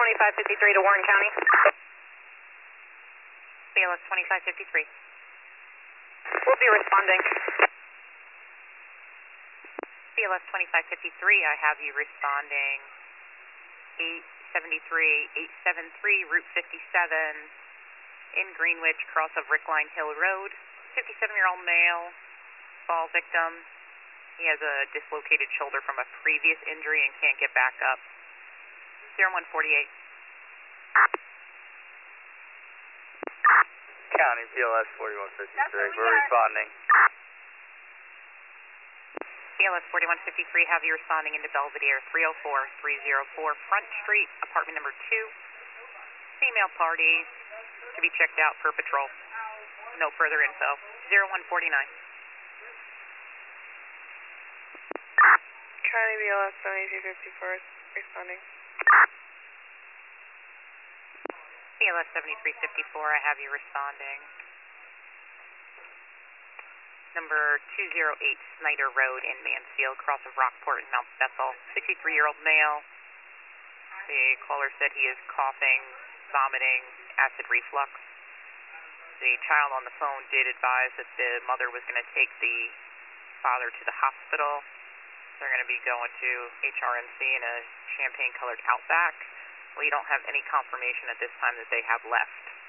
2553 to Warren County. BLS 2553. We'll be responding. BLS 2553, I have you responding 873 Route 57 in Greenwich, cross of Rickline Hill Road. 57-year-old male, fall victim. He has a dislocated shoulder from a previous injury and can't get back up. 0148. County BLS 4153, we're responding. BLS 4153, have you responding into Belvedere 304 Front Street, apartment number 2. Female party to be checked out per patrol. No further info. 0149. County BLS 7254 responding. BLS 7354, I have you responding. Number 208 Snyder Road in Mansfield, cross of Rockport and Mount Bethel. 63-year-old male. The caller said he is coughing, vomiting, acid reflux. The child on the phone did advise that the mother was going to take the father to the hospital. They're going to be going to HRMC in a champagne-colored Outback. We don't have any confirmation at this time that they have left.